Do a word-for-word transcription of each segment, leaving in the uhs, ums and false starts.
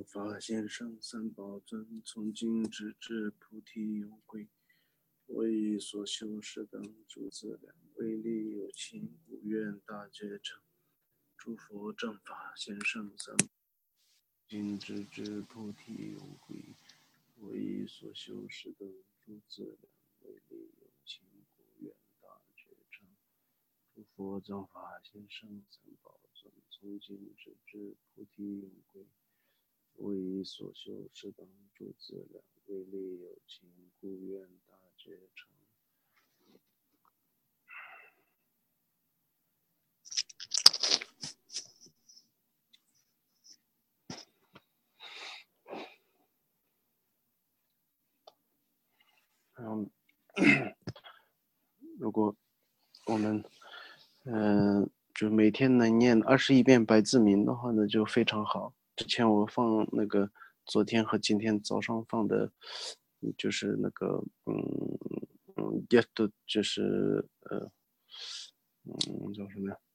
法现生三宝尊，从今直至菩提永归。为所修士等诸资粮，为利有情，无愿大觉成。诸佛正法现生三宝，今直至菩提永归。为所修士等诸资粮，为利有情，无愿大觉成。诸佛正法现生三宝尊，从今直至菩提永归。为所修士等诸资粮，为利有情，故愿大觉成。嗯，如果我们嗯、呃，就每天能念二十一遍百字明的话呢，就非常好。之前我放那个昨天和今天早上放的，就是那个嗯嗯，也都就是呃嗯叫什么呀？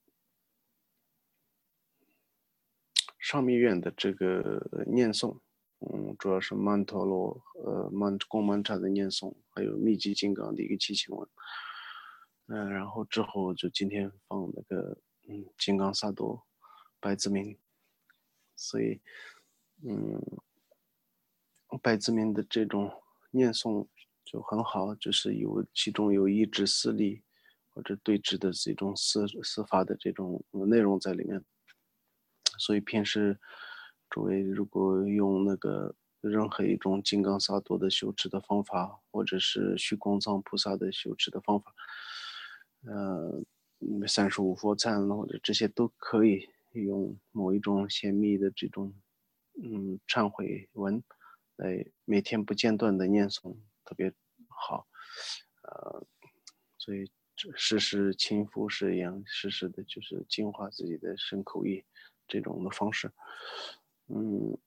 上密院的这个念诵，嗯，主要是曼陀罗呃曼贡曼茶的念诵，还有密集金刚的一个祈请文。嗯、呃，然后之后就今天放那个嗯金刚萨埵百字明，所以嗯百字明的这种念诵就很好，就是有其中有一指四力或者对峙的这种司司法的这种内容在里面。所以平时诸位如果用那个任何一种金刚萨埵的修持的方法，或者是虚空藏菩萨的修持的方法，呃，三十五佛忏或者这些都可以用某一种显密的这种嗯忏悔文来每天不间断的念诵，特别好。呃，所以时时勤拂拭扬，时时的就是净化自己的身口意这种的方式。嗯，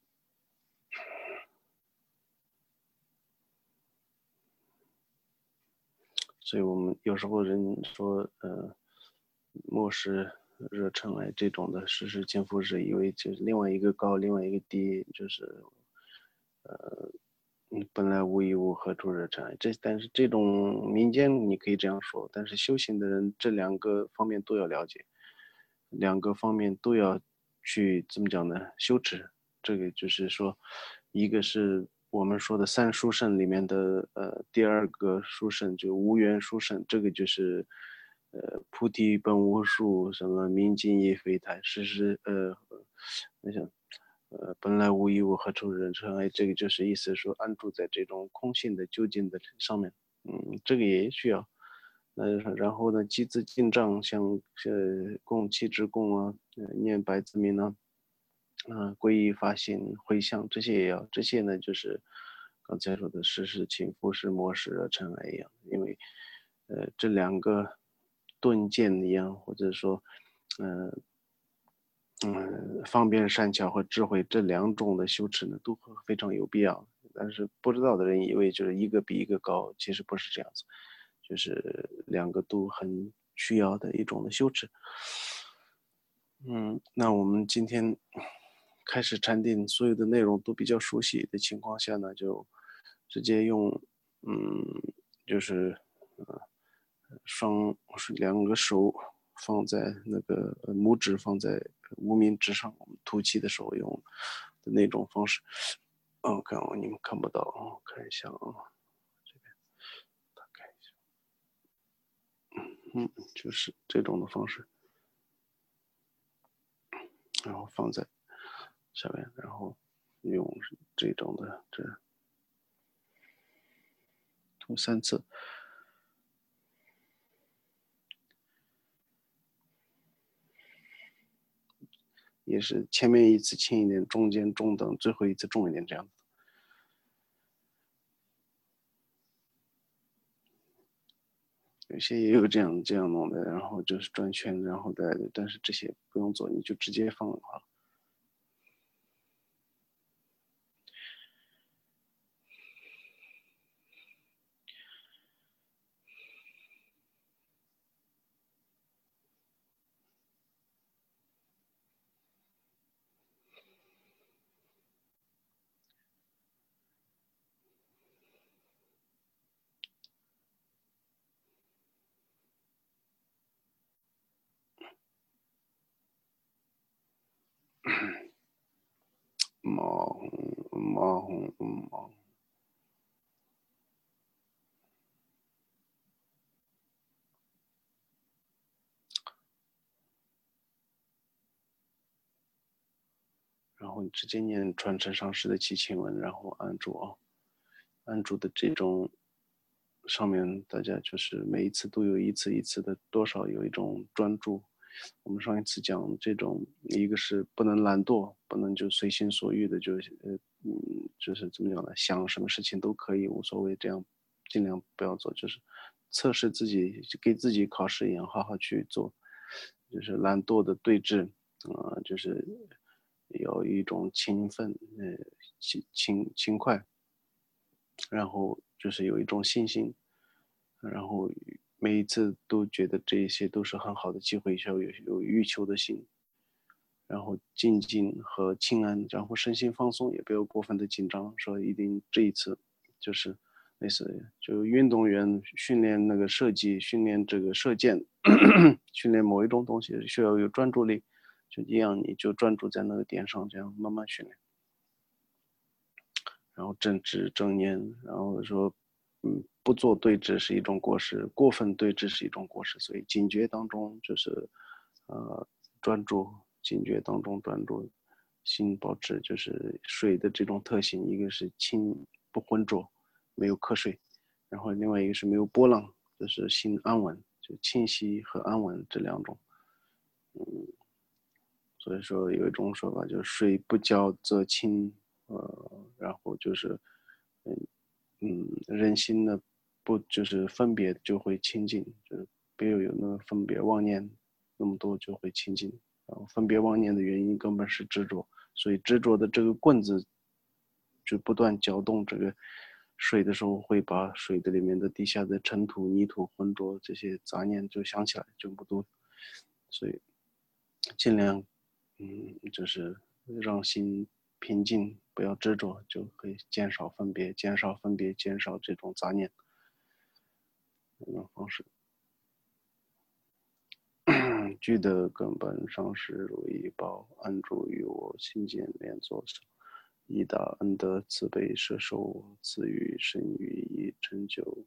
所以我们有时候人说，呃，漠视热尘埃这种的时时勤拂拭，以为就是另外一个高，另外一个低，就是呃，嗯，本来无一物，何处惹尘埃？这但是这种民间你可以这样说，但是修行的人这两个方面都要了解，两个方面都要去怎么讲呢？修持。这个就是说，一个是我们说的三殊胜里面的呃第二个殊胜，就无缘殊胜，这个就是呃菩提本无树，什么明镜亦非台，时时呃，那想呃本来无一物，何处惹尘埃？这个就是意思说安住在这种空性的究竟的上面，嗯，这个也需要。呃，然后呢，积资进账，像呃供七支供啊，呃念百字明啊，嗯，皈依发心回向这些也要，这些呢就是刚才说的时时勤拂拭莫使惹尘埃一样，因为呃这两个顿渐一样，或者说呃嗯方便善巧和智慧这两种的修持呢都非常有必要，但是不知道的人以为就是一个比一个高，其实不是这样子，就是两个都很需要的一种的修持。嗯，那我们今天开始禅定，所有的内容都比较熟悉的情况下呢，就直接用，嗯，就是呃双两个手放在那个拇指放在无名指上，我们吐气的时候用的那种方式。哦，看哦，你们看不到，我看一下啊，这边大概一下，嗯，就是这种的方式。然后放在下面，然后用这种的这涂三次，也是前面一次轻一点，中间中等，最后一次重一点，这样子。有些也有这样这样弄的，然后就是转圈，然后再，但是这些不用做，你就直接放好了。 毛红毛红毛。然后你直接念传承上师的祈请文，然后按住啊，按住的这种上面，大家就是每一次都有一次一次的，多少有一种专注。我们上一次讲这种，一个是不能懒惰，不能就随心所欲的，就是呃嗯，就是怎么讲呢？想什么事情都可以，无所谓，这样尽量不要做，就是测试自己，给自己考试一样，好好去做。就是懒惰的对峙，啊、呃就是有一种勤奋，呃，勤勤勤快，然后就是有一种信心，然后每一次都觉得这一些都是很好的机会，要有有欲求的心，然后静静和清安，然后身心放松，也不要过分的紧张，说一定这一次就是类似就运动员训练那个射击，训练这个射箭，训练某一种东西需要有专注力，就一样你就专注在那个点上，这样慢慢训练。然后正直正念，然后说，嗯，不做对峙是一种过失，过分对峙是一种过失，所以警觉当中就是，呃，专注，警觉当中专注，心保持就是水的这种特性，一个是清不浑浊，没有瞌睡，然后另外一个是没有波浪，就是心安稳，就清晰和安稳这两种，嗯，所以说有一种说法就是水不交则清，呃，然后就是，嗯嗯，人心呢不就是分别就会清净，就是别有有那个分别妄念那么多就会清净，然后分别妄念的原因根本是执着，所以执着的这个棍子就不断搅动这个水的时候，会把水的里面的地下的尘土、泥土、浑浊这些杂念就想起来，就不多，所以尽量嗯，就是让心平静，不要执着，就可以减少分别，减少分别，减少这种杂念。这种方式。具的根本上是如意宝，安住于我心间莲座上，以大恩德慈悲摄受我，赐予身语以成就。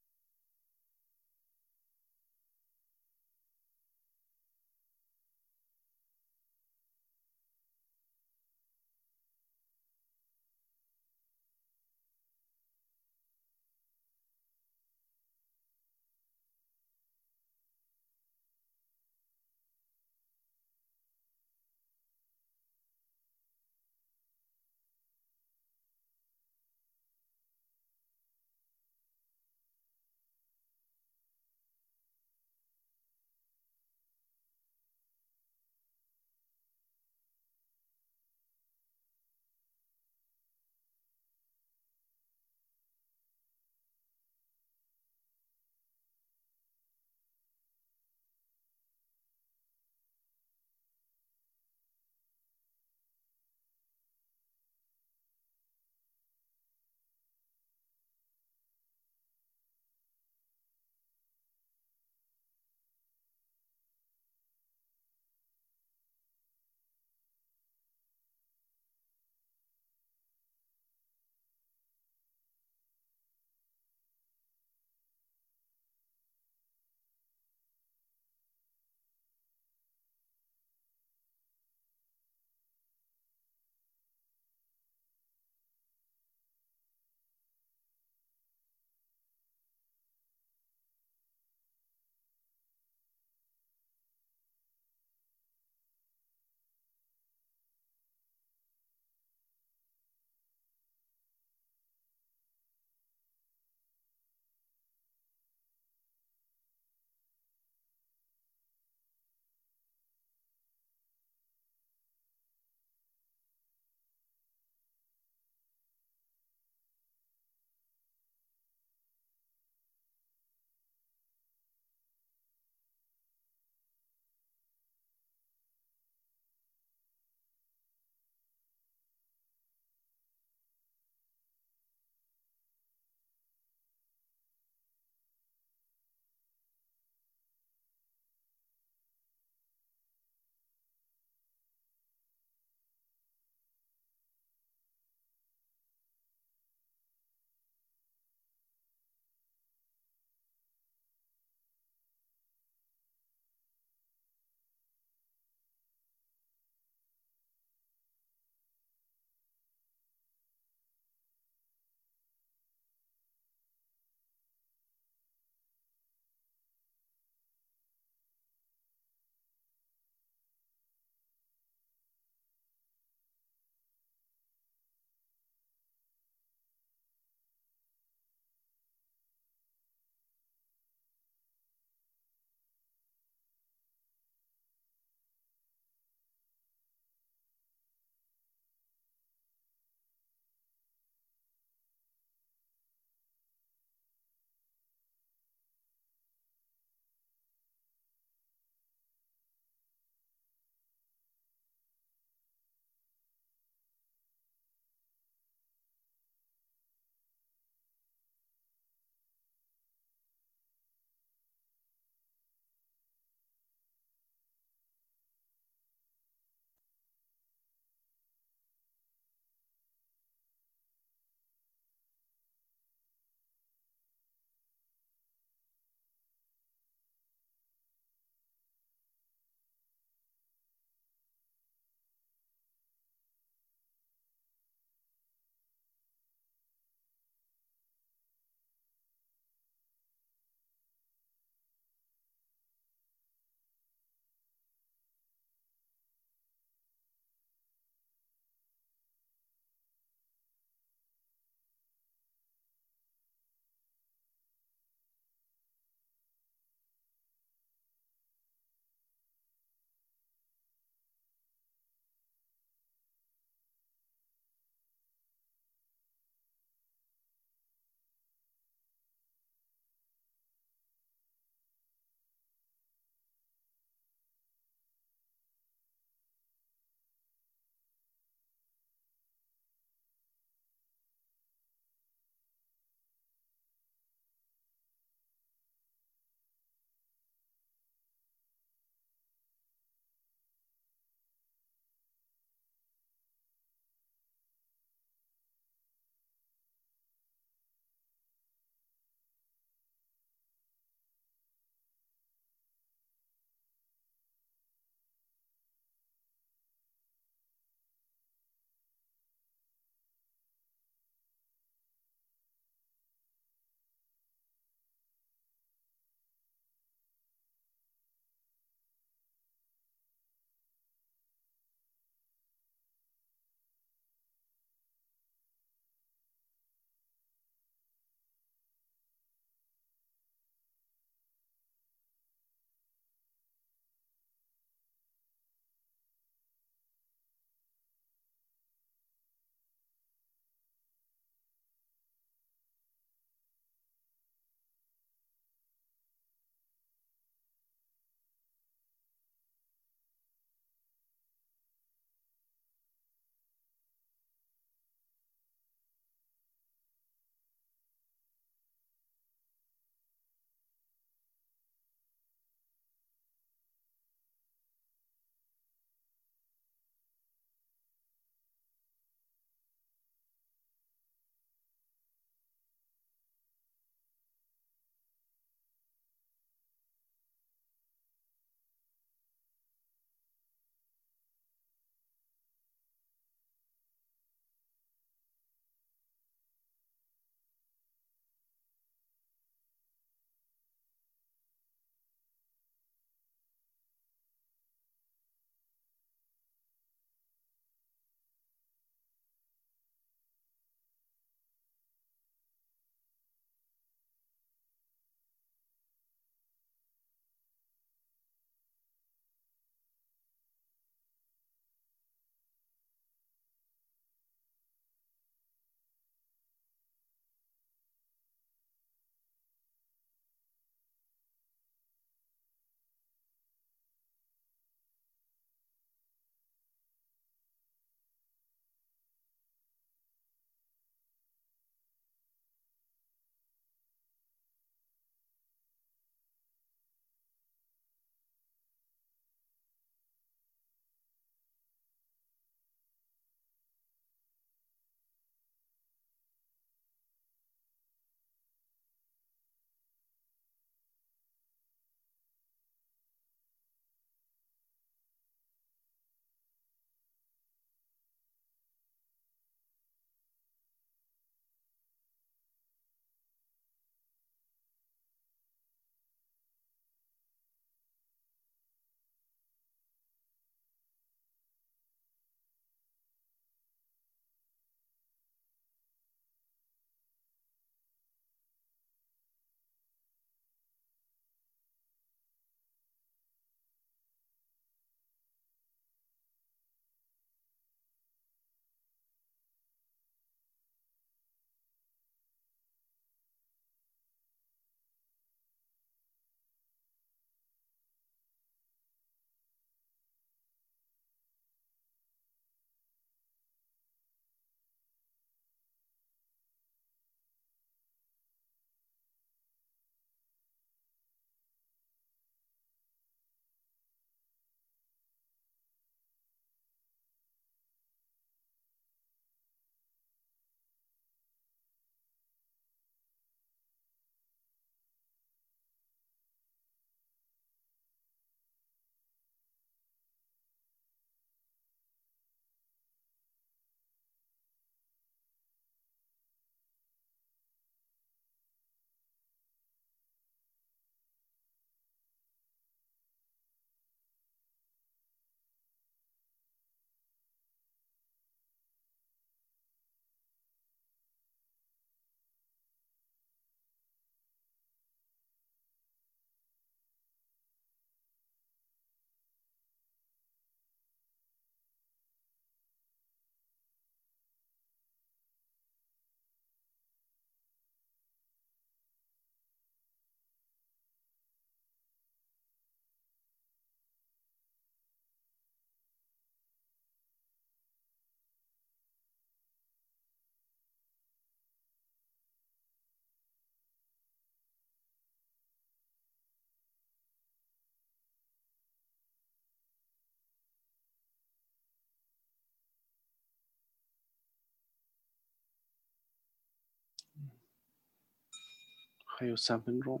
还有三分钟。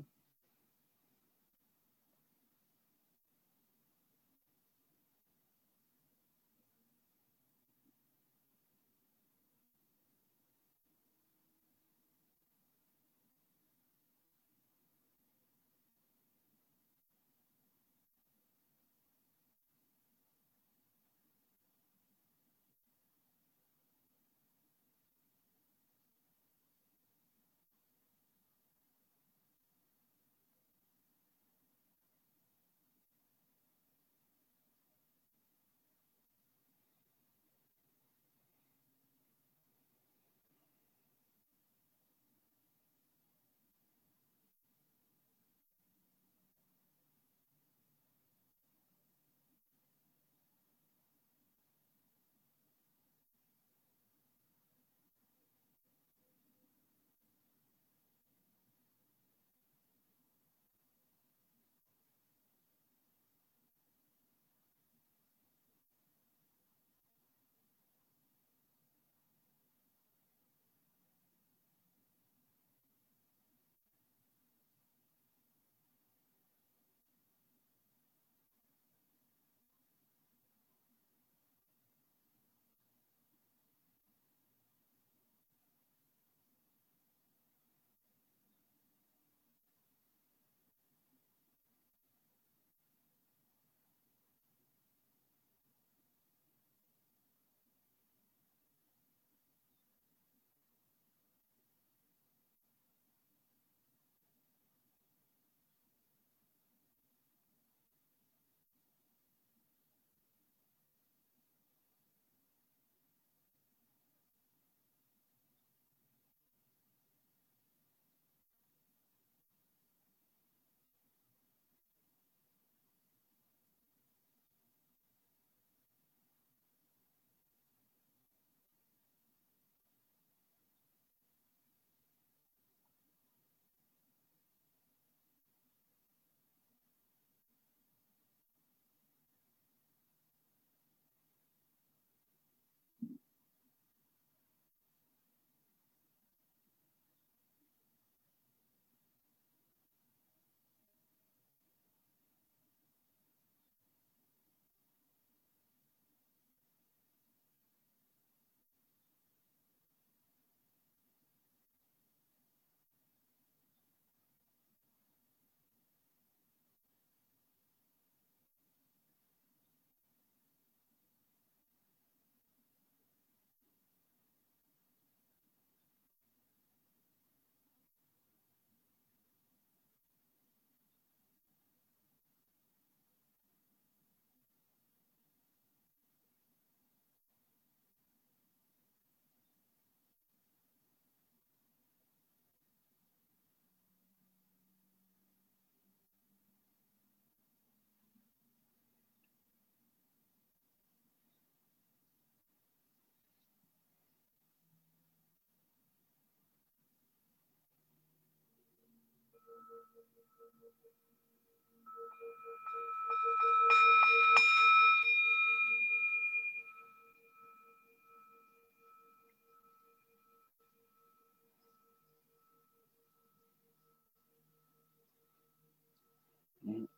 嗯，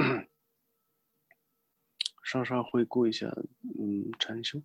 稍稍回顾一下，嗯，禅修。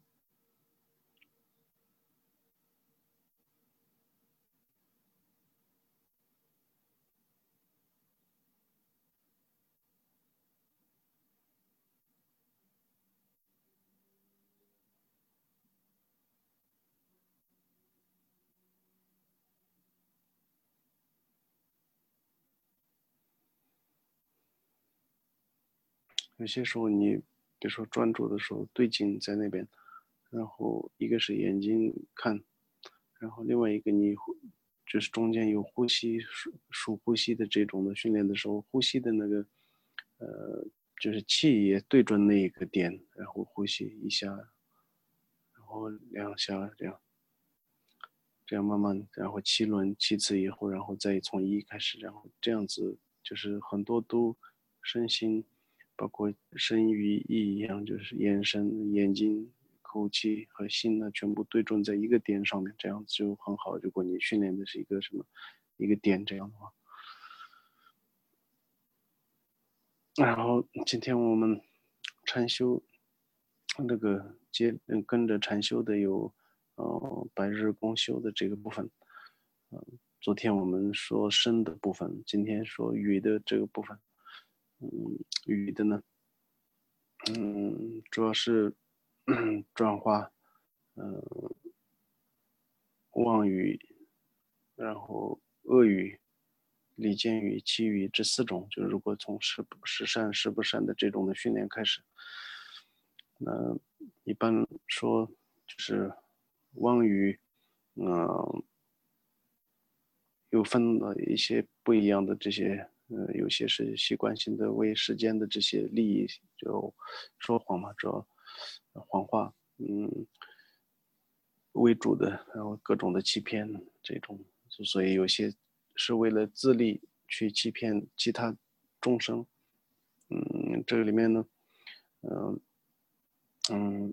有些时候你，比如说专注的时候，对镜在那边，然后一个是眼睛看，然后另外一个你就是中间有呼吸数数呼吸的这种的训练的时候，呼吸的那个呃就是气也对准那一个点，然后呼吸一下，然后两下这样，这样慢慢，然后七轮七次以后，然后再从一开始，然后这样子就是很多都身心，包括身与意一样，就是眼神、眼睛、口气和心呢，全部对准在一个点上面，这样子就很好。如果你训练的是一个什么一个点这样的话。 然后今天我们禅修那个接嗯跟着禅修的有呃白日公修的这个部分，嗯、昨天我们说身的部分，今天说语的这个部分，嗯，语的呢，嗯，主要是转化，嗯、妄语，然后恶语、离间语、绮语这四种，就是如果从是不是善是不善的这种的训练开始，那一般说就是妄语，嗯、又分了一些不一样的这些，呃，有些是习惯性的为时间的这些利益就说谎嘛，主要谎话，嗯，为主的，然后各种的欺骗这种，所以有些是为了自利去欺骗其他众生，嗯，这个里面呢，嗯嗯，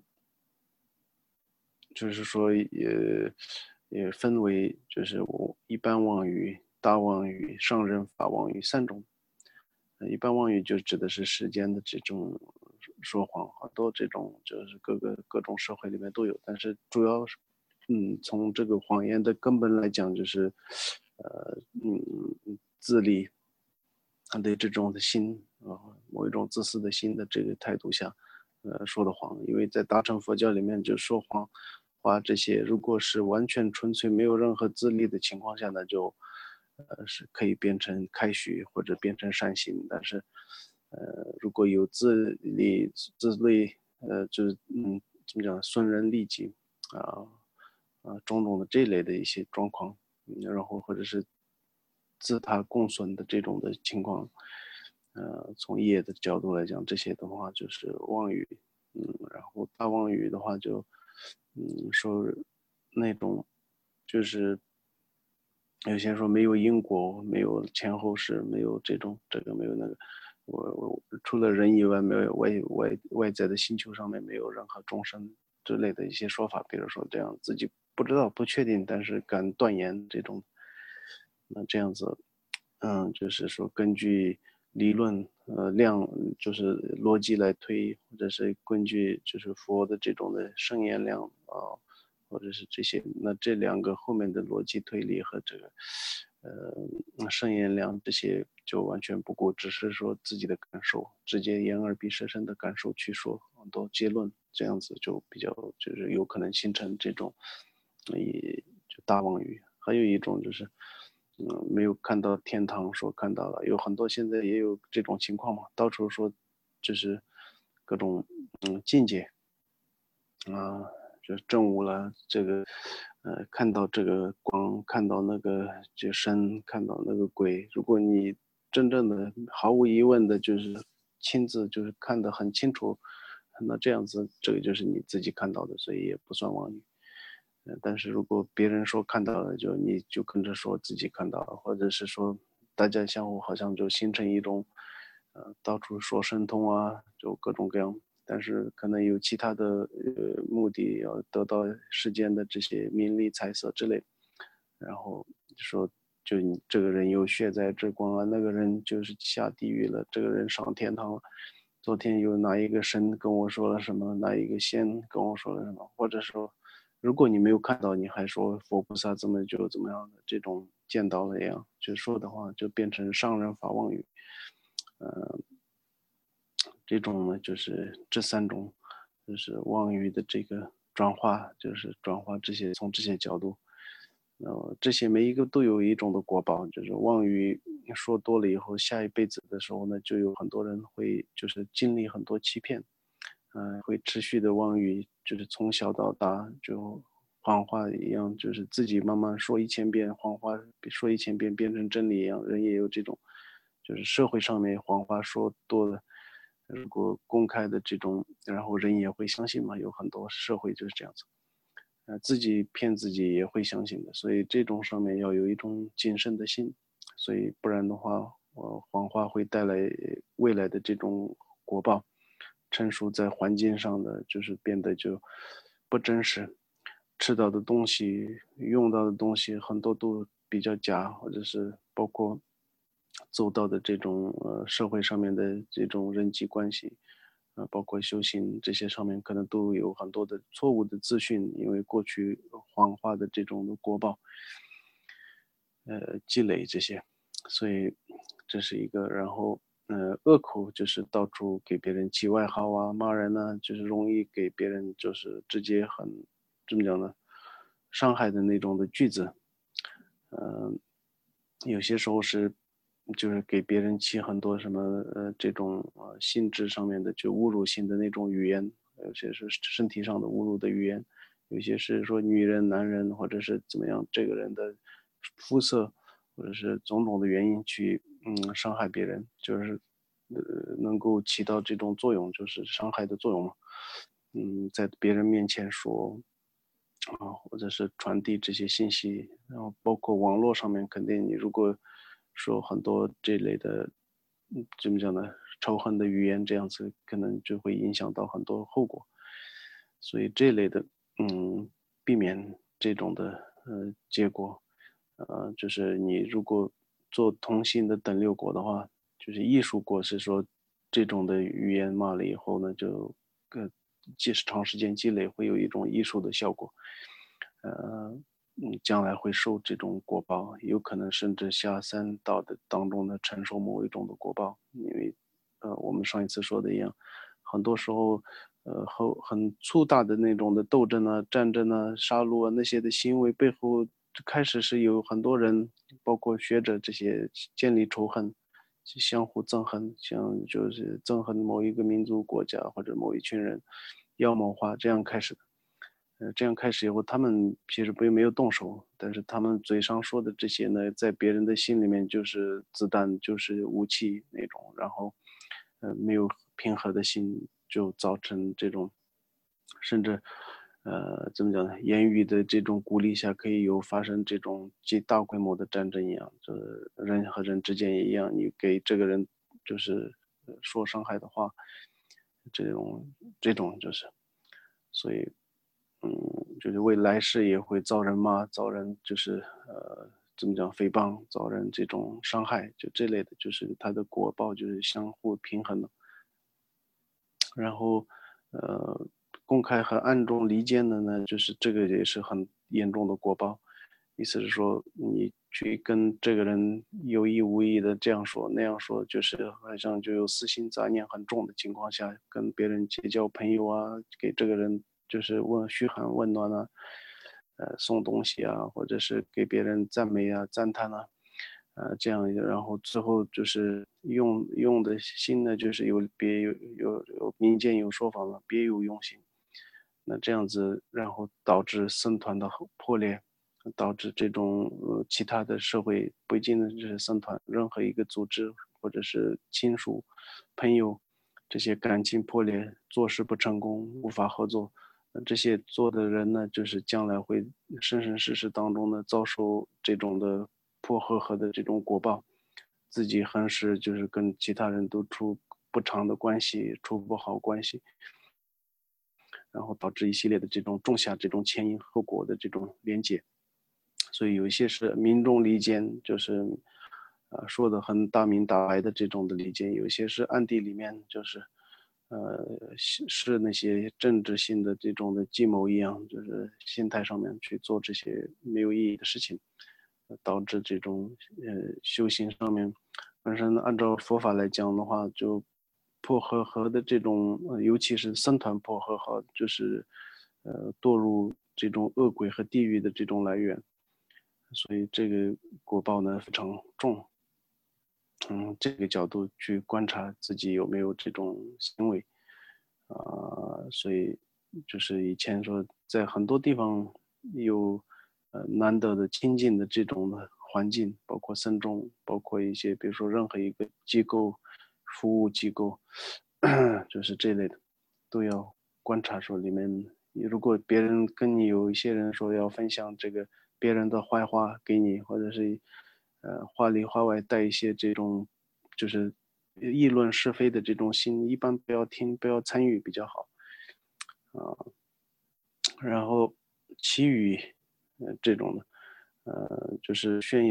就是说也也分为就是我一般妄语、大妄语、上人法妄语三种。呃一般妄语就指的是时间的这种说谎，好多这种就是各个各种社会里面都有，但是主要是，嗯，从这个谎言的根本来讲，就是，呃，嗯，自利，他的这种的心啊、呃某一种自私的心的这个态度下，呃，说的谎，因为在大乘佛教里面就说谎话这些，如果是完全纯粹没有任何自利的情况下呢，就，呃，是可以变成开许或者变成善行，但是，呃，如果有自利自利，呃，就是嗯，怎么讲，损人利己啊啊，种种的这类的一些状况，嗯然后或者是自他共损的这种的情况，呃，从业的角度来讲，这些的话就是妄语，嗯，然后大妄语的话就，嗯，说那种就是有些说没有因果，没有前后世，没有这种这个没有那个，我我除了人以外，没有外外外在的星球上面没有任何众生之类的一些说法，比如说这样自己不知道不确定，但是敢断言这种，那这样子，嗯，就是说根据理论呃量就是逻辑来推，或者是根据就是佛的这种的圣言量啊、呃或者是这些，那这两个后面的逻辑推理和这个，呃，圣言量这些就完全不顾，只是说自己的感受，直接言而必舌身的感受去说很多结论，这样子就比较就是有可能形成这种，也就大妄语。还有一种就是，嗯，没有看到天堂，说看到了，有很多现在也有这种情况嘛，到处说就是各种嗯境界。啊，就是正午了，这个，呃，看到这个光，看到那个就身，看到那个鬼。如果你真正的毫无疑问的，就是亲自就是看得很清楚，那这样子，这个就是你自己看到的，所以也不算妄语。呃，但是如果别人说看到了，就你就跟着说自己看到了，或者是说大家相互好像就形成一种，呃，到处说神通啊，就各种各样，但是可能有其他的呃目的，要得到世间的这些名利财色之类，然后说就你这个人有血债之光啊，那个人就是下地狱了，这个人上天堂了。昨天有哪一个神跟我说了什么，哪一个仙跟我说了什么，或者说，如果你没有看到，你还说佛菩萨怎么就怎么样的这种见到了一样，就说的话就变成上人法妄语。呃，这种呢就是这三种，就是妄语的这个转化，就是转化这些从这些角度。呃，这些每一个都有一种的果报，就是妄语说多了以后，下一辈子的时候呢，就有很多人会就是经历很多欺骗，嗯、呃会持续的妄语，就是从小到大就谎话一样，就是自己慢慢说一千遍谎话，说一千遍变成真理一样，人也有这种，就是社会上面谎话说多了，如果公开的这种，然后人也会相信嘛，有很多社会就是这样子。呃，自己骗自己也会相信的，所以这种上面要有一种谨慎的心，所以不然的话，呃，谎话会带来未来的这种果报，成熟在环境上的就是变得就不真实，吃到的东西、用到的东西很多都比较假，或者是包括走到的这种呃社会上面的这种人际关系，呃，包括修行这些上面，可能都有很多的错误的资讯，因为过去黄化的这种的国报，呃，积累这些，所以这是一个。然后，呃，恶口就是到处给别人起外号啊，骂人呢，就是容易给别人就是直接很怎么讲呢，伤害的那种的句子。嗯、有些时候是就是给别人起很多什么呃这种呃性质上面的就侮辱性的那种语言，有些是身体上的侮辱的语言，有些是说女人、男人或者是怎么样这个人的肤色，或者是种种的原因去嗯伤害别人，就是呃能够起到这种作用，就是伤害的作用嘛。嗯，在别人面前说啊，或者是传递这些信息，然后包括网络上面，肯定你如果说很多这类的，嗯，怎么讲呢，仇恨的语言这样子，可能就会影响到很多后果。所以这类的，嗯，避免这种的呃结果，呃，就是你如果做同性的等六果的话，就是艺术果是说这种的语言骂了以后呢，就更即使长时间积累，会有一种艺术的效果。呃，嗯，将来会受这种果报，有可能甚至下三道的当中呢承受某一种的果报，因为，呃，我们上一次说的一样，很多时候，呃，后很粗大的那种的斗争啊、战争啊、杀戮啊那些的行为背后，开始是有很多人，包括学者这些建立仇恨，相互憎恨，像就是憎恨某一个民族、国家或者某一群人，妖魔化这样开始的。呃，这样开始以后，他们其实并没有动手，但是他们嘴上说的这些呢，在别人的心里面就是子弹，就是武器那种，然后，呃，没有平和的心，就造成这种，甚至，呃，怎么讲呢？言语的这种鼓励下，可以有发生这种极大规模的战争一样，就是人和人之间也一样，你给这个人就是呃说伤害的话，这种这种就是，所以。嗯，就是为来世也会遭人骂，遭人就是呃，怎么讲诽谤，遭人这种伤害，就这类的，就是它的果报就是相互平衡的。然后，呃，公开和暗中离间的呢，就是这个也是很严重的果报。意思是说，你去跟这个人有意无意的这样说那样说，就是好像就有私心杂念很重的情况下，跟别人结交朋友啊，给这个人就是问嘘寒问暖啊，呃，送东西啊，或者是给别人赞美啊、赞叹啊，呃，这样一个，然后之后就是用用的心呢，就是有别有有有民间有说法嘛，别有用心。那这样子，然后导致僧团的后破裂，导致这种呃其他的社会不仅仅是僧团，任何一个组织或者是亲属、朋友这些感情破裂，做事不成功，无法合作。那这些做的人呢，就是将来会生生世世当中呢遭受这种的破和合的这种果报，自己横是就是跟其他人都处不长的关系，处不好关系，然后导致一系列的这种种下这种前因后果的这种连结。所以有一些是明中离间，就是呃说的很大明大白的这种的离间，有一些是暗地里面就是呃是是那些政治性的这种的计谋一样，就是心态上面去做这些没有意义的事情，呃导致这种呃修行上面本身按照佛法来讲的话，就破和合的这种，呃尤其是僧团破和合，就是呃堕入这种恶鬼和地狱的这种来源。所以这个果报呢非常重。从这个角度去观察自己有没有这种行为，啊、所以就是以前说在很多地方有呃难得的亲近的这种的环境，包括僧众，包括一些比如说任何一个机构、服务机构，就是这类的，都要观察说里面，如果别人跟你有一些人说要分享这个别人的坏话给你，或者是呃话里话外带一些这种就是议论是非的这种心，一般不要听，不要参与比较好啊。然后其余呃这种的，呃就是宣扬。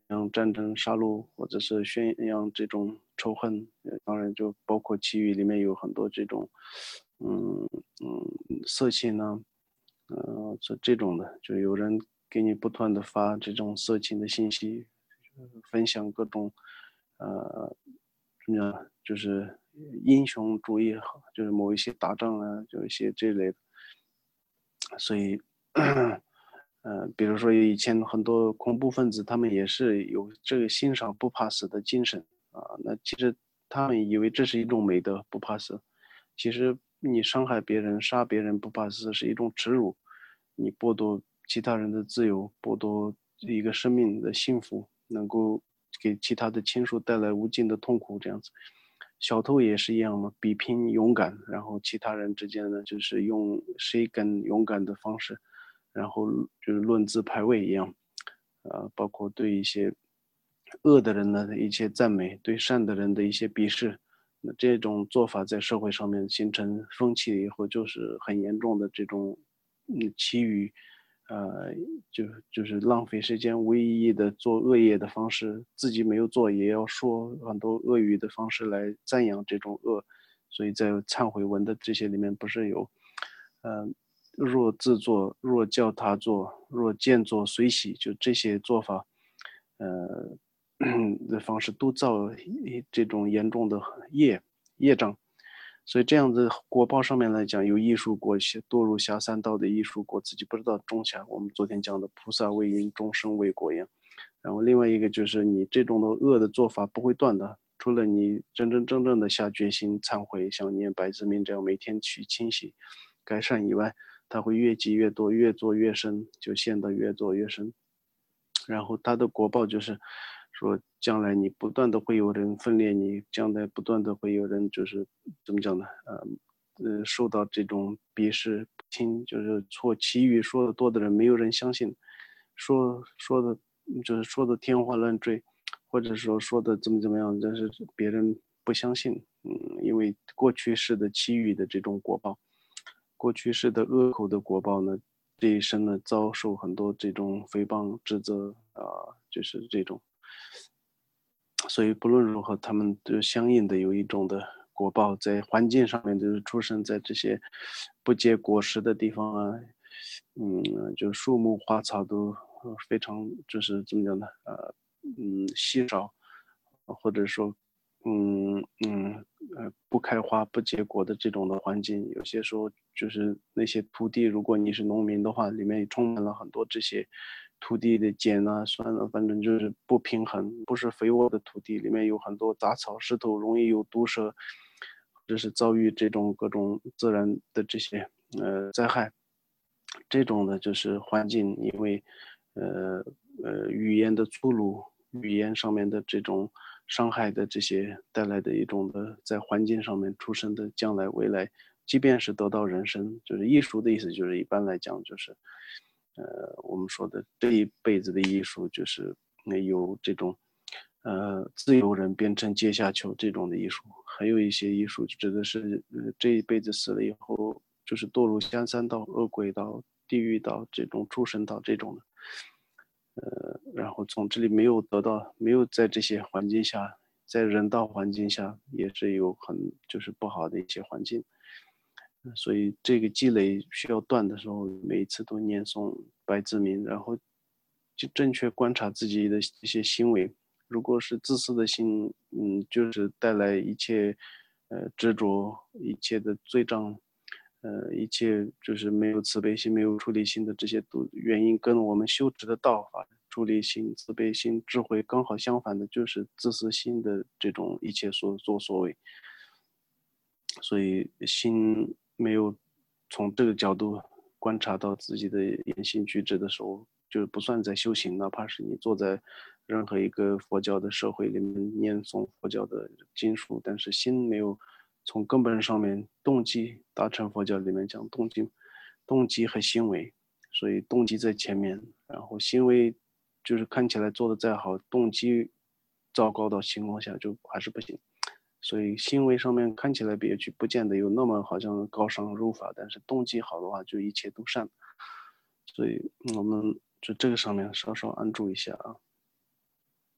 扬战争、杀戮，或者是宣扬这种仇恨。呃，当然就包括其余里面有很多这种，嗯嗯，色情呢，呃，这这种的，就有人给你不断的发这种色情的信息，分享各种，呃，怎么讲，就是英雄主义，就是某一些打仗啊，就一些这类的。所以，呃，比如说以前很多恐怖分子，他们也是有这个欣赏不怕死的精神啊。那其实他们以为这是一种美德，不怕死。其实你伤害别人、杀别人不怕死是一种耻辱，你剥夺其他人的自由，剥夺一个生命的幸福，能够给其他的亲属带来无尽的痛苦，这样子。小偷也是一样嘛，比拼勇敢，然后其他人之间呢，就是用谁更勇敢的方式，然后就是论资排辈一样，呃，包括对一些恶的人的一些赞美，对善的人的一些鄙视，那这种做法在社会上面形成风气以后，就是很严重的这种，嗯，欺语，呃，就就是浪费时间、无意义的做恶业的方式，自己没有做也要说很多恶语的方式来赞扬这种恶，所以在忏悔文的这些里面不是有，呃，若自作，若教他做，若见作随喜，就这些做法，呃，的方式都造一这种严重的业业障。所以这样子果报上面来讲，有艺术果堕堕入下三道的艺术果，自己不知道种下。我们昨天讲的菩萨为因，众生为果一样。然后另外一个就是你这种的恶的做法不会断的，除了你真真正正的下决心忏悔，像念百字明这样每天去清洗、改善以外，它会越积越多，越做越深，就陷得越做越深。然后它的果报就是说，将来你不断的会有人分裂你，将来不断的会有人就是怎么讲呢？呃呃，受到这种鄙视、轻，就是错其余说的多的人，没有人相信，说说的就是说的天花乱坠，或者说说的怎么怎么样，但是别人不相信。嗯，因为过去式的其余的这种果报，过去式的恶口的果报呢，这一生呢遭受很多这种诽谤、指责啊、就是这种。所以不论如何，他们都相应的有一种的果报，在环境上面就是出生在这些不结果实的地方啊，嗯，就树木花草都呃非常就是怎么讲呢？呃，嗯，稀少，或者说，嗯嗯呃不开花不结果的这种的环境，有些时候就是那些土地，如果你是农民的话，里面充满了很多这些土地的碱啊、酸啊，反正就是不平衡，不是肥沃的土地，里面有很多杂草、石头，容易有毒蛇，或者是遭遇这种各种自然的这些呃灾害。这种呢，就是环境，因为呃呃语言的粗鲁，语言上面的这种伤害的这些带来的一种的在环境上面出生的将来未来，即便是得到人生，就是艺术的意思，就是一般来讲就是，呃我们说的这一辈子的艺术就是由这种呃自由人变成阶下囚这种的艺术，还有一些艺术指的是呃这一辈子死了以后就是堕入三三道、恶鬼道、地狱道这种畜生道这种的。呃，然后从这里没有得到，没有在这些环境下，在人道环境下也是有很就是不好的一些环境，呃所以这个积累需要断的时候，每一次都念诵百字明，然后就正确观察自己的一些行为。如果是自私的心，嗯，就是带来一切呃执着，一切的罪障，呃，一切就是没有慈悲心、没有出离心的这些都原因，跟我们修持的道法、出离心、慈悲心、智慧刚好相反的，就是自私心的这种一切所作所为。所以心没有从这个角度观察到自己的言行举止的时候，就不算在修行。哪怕是你坐在任何一个佛教的社会里面念诵佛教的经书，但是心没有从根本上面动机，大乘佛教里面讲动机，动机和行为，所以动机在前面，然后行为就是看起来做的再好，动机糟糕的情况下就还是不行。所以行为上面看起来憋屈，不见得有那么好像高尚入法，但是动机好的话，就一切都善。所以我们就这个上面稍稍安住一下啊。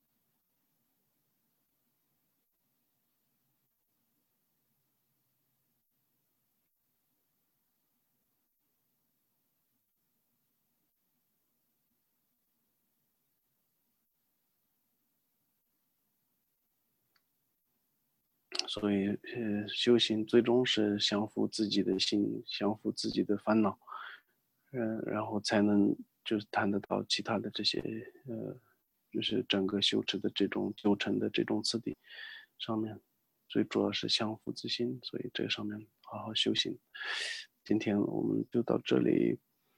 所以呃，修行最终是降服自己的心，降服自己的烦恼，嗯、呃，然后才能就是谈得到其他的这些呃，就是整个修持的这种修成的这种次第上面，最主要是降服自心，所以这上面好好修行。今天我们就到这里。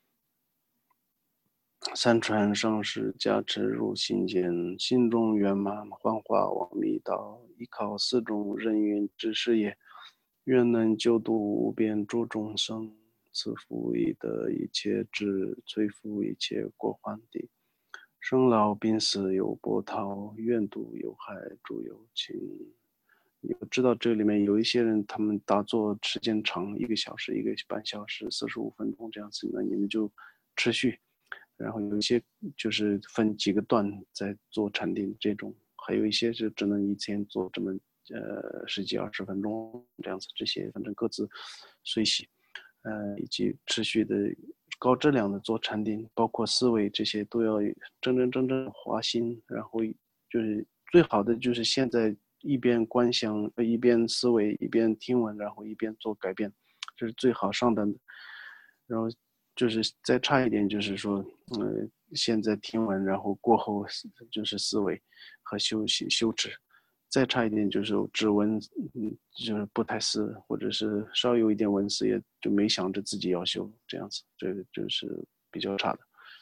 三传上师加持入心间，心中圆满幻化往密道，依靠四种人缘之事也，愿能救度无边诸众生，赐福以得一切智，摧伏一切过患地。生老病死有波涛，愿度有害诸有情。你知道这里面有一些人，他们打坐时间长，一个小时、一个半小时、四十五分钟这样子，那你们就持续。然后有一些就是分几个段在做禅定这种，还有一些是只能一天做这么呃十几二十分钟这样子，这些反正各自随喜，呃以及持续的高质量的做禅定，包括思维这些都要真真正正花心，然后就是最好的就是现在一边观想一边思维一边听闻，然后一边做改变，这是最好上等的。然后就是再差一点，就是说，嗯，现在听完，然后过后就是思维和修习修持；再差一点就是只闻，嗯，就是不太思，或者是稍有一点闻思，也就没想着自己要修这样子，这个就是比较差的。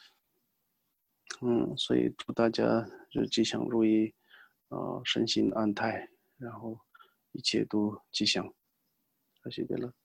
嗯，所以祝大家就吉祥如意，啊、呃，身心安泰，然后一切都吉祥。谢谢了。